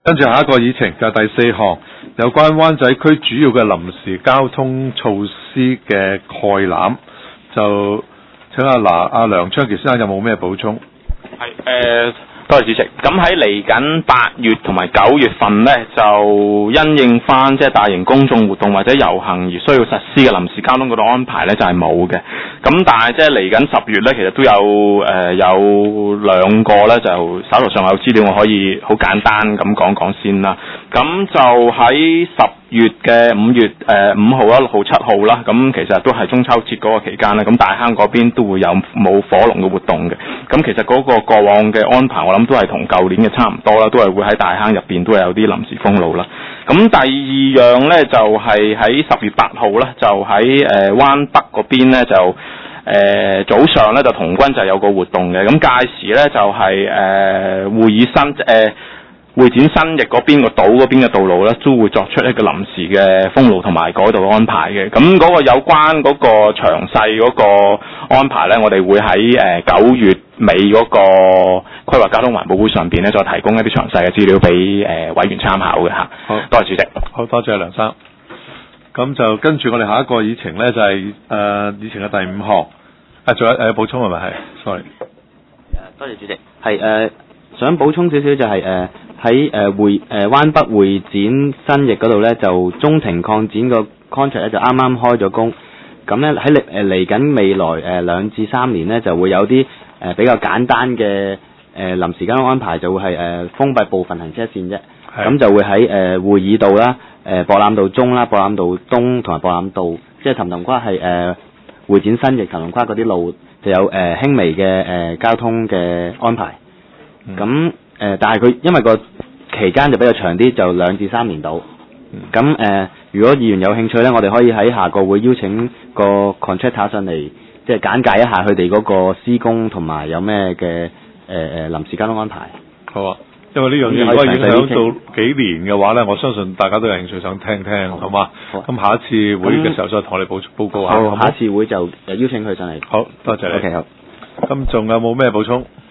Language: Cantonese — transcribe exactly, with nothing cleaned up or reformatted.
跟住下一個議程就係第四項，有關灣仔區主要嘅臨時交通措施嘅概覽，就請阿嗱阿梁昌傑先生有冇咩補充？ 係誒、呃，多謝主席。咁喺嚟緊八月同埋九月份呢，就因應翻即係大型公眾活動或者遊行而需要實施嘅臨時交通嗰度安排呢，就係冇嘅。咁但係即係嚟緊十月呢，其實都有誒、呃、有兩個呢，就手頭上有資料，我可以好簡單咁講講先啦。咁就喺十月嘅五月誒五號啦、六號、七號啦，咁其實都係中秋節嗰個期間啦。咁大坑嗰邊都會有冇火龍嘅活動嘅。咁其實嗰個過往嘅安排，我諗都係同舊年嘅差唔多啦，都係會喺大坑入邊都係有啲臨時封路啦。咁第二樣呢，就係喺十月八號啦，就喺誒灣北嗰邊呢，就誒、呃、早上呢，就童軍就有個活動嘅。咁屆時呢，就係、是、誒、呃、會議新誒。呃會展新翼嗰邊個島嗰邊嘅道路咧，都會作出一個臨時嘅封路同埋改道安排嘅。咁嗰個有關嗰個詳細嗰個安排咧，我哋會喺誒九月尾嗰個規劃交通環保會上邊咧，再提供一啲詳細嘅資料俾誒、呃、委員參考嘅嚇。好，多謝主席。 好多謝梁生。咁就跟住我哋下一個議程咧，就係、是、誒、呃、議程嘅第五項。啊，仲有誒補充係咪係 ？sorry。 多謝主席。係誒、呃，想補充少少就係、是、誒。呃喺誒會誒灣北會展新翼嗰度咧，就中庭擴展個 contract 咧就啱啱開咗工。咁咧喺嚟誒嚟緊未來誒、呃、兩至三年咧，就會有啲誒、呃、比較簡單嘅誒臨時交通安排，就會係誒、呃、封閉部分行車線啫。咁就會喺誒、呃、會議道啦、誒、呃、博覽道中啦、博覽道東同埋博覽道，即係氹氹跨係誒會展新翼氹氹跨嗰啲路就有誒、呃、輕微嘅誒、呃、交通嘅安排。咁、嗯誒、呃，但係佢因為個期間就比較長啲，就兩至三年到。咁、嗯、誒、呃，如果議員有興趣咧，我哋可以喺下個會邀請個 contractor 上嚟，即係簡介一下佢哋嗰個施工同埋有咩嘅誒誒臨時交通安排。好啊， 因為呢樣嘢如果影響到幾年嘅話咧，我相信大家都有興趣想聽聽，好嘛？咁下一次會嘅時候再同我哋報報告下。好， 下一次會就邀請佢上嚟。 好多謝你。 OK， 好。 咁仲有冇咩補充？